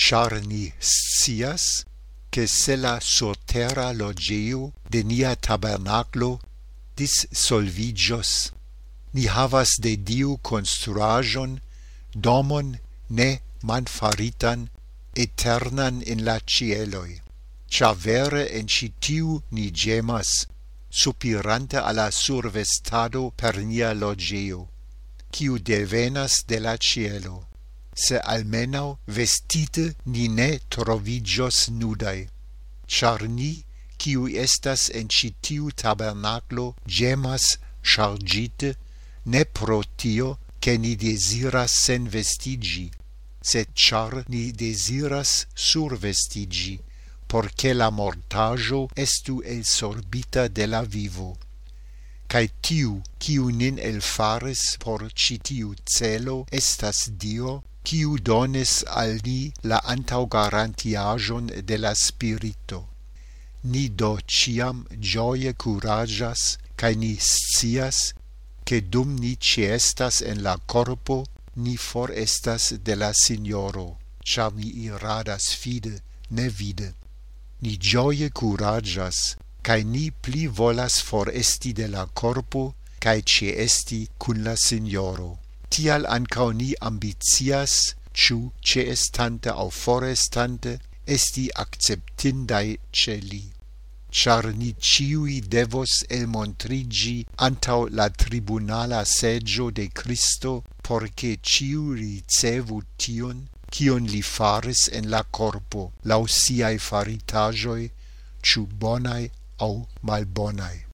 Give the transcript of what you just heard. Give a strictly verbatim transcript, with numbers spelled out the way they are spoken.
char ni scias, che se la surterra logeo de nia tabernaclo dissolvigios, ni havas de Diu construajon, domon ne manfaritan, eternan in la cieloi. Cia vere en citiu ni gemas, supirante alla survestado per nia logeo, quiu devenas de la cielo, se almenau vestite ni ne trovigios nudai, char ni, quiu estas en citiu tabernaclo, gemas chargite, ne pro tio, che ni desiras sen vestigi, sed char ni desiras survestigi, porce la mortajo estu elsorbita de la vivo. Cae tiu, quiu nin elfaris por citiu celo, estas Dio, quiu donis al ni la antaugarantiajon de la Spirito. Ni do ciam gioie curagias, cae ni scias, che dum ni ciestas en la corpo, ni forestas de la Signoro, char ni iradas fide, ne vide. Ni gioie curagias, cae ni pli volas foresti de la corpo, cae ciesti cun la Signoro. Tial ancao ni ambitias, ciu ciestante au forestante, esti acceptindai celi. Char ni ciui devos elmontrigi antau la tribunala seggio de Cristo, porce ciu ricevu tion, cion li faris en la corpo, lau siae faritajoi, ciu bonai au malbonai.